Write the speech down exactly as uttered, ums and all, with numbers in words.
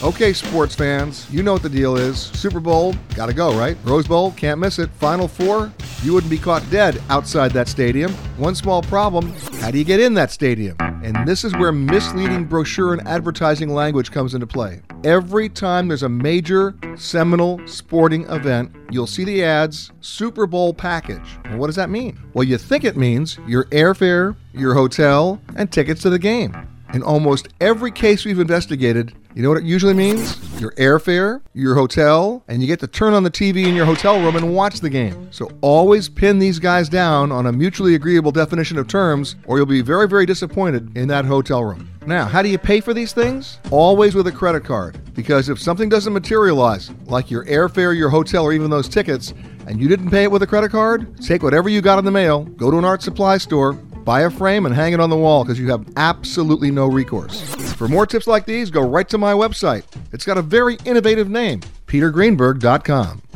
Okay, sports fans, you know what the deal is. Super Bowl, gotta go, right? Rose Bowl, can't miss it. Final Four, you wouldn't be caught dead outside that stadium. One small problem, how do you get in that stadium? And this is where misleading brochure and advertising language comes into play. Every time there's a major, seminal sporting event, you'll see the ads, Super Bowl package. Well, what does that mean? Well, you think it means your airfare, your hotel, and tickets to the game. In almost every case we've investigated, you know what it usually means? Your airfare, your hotel, and you get to turn on the T V in your hotel room and watch the game. So always pin these guys down on a mutually agreeable definition of terms, or you'll be very, very disappointed in that hotel room. Now, how do you pay for these things? Always with a credit card. Because if something doesn't materialize, like your airfare, your hotel, or even those tickets, and you didn't pay it with a credit card, take whatever you got in the mail, go to an art supply store, buy a frame and hang it on the wall because you have absolutely no recourse. For more tips like these, go right to my website. It's got a very innovative name, peter greenberg dot com.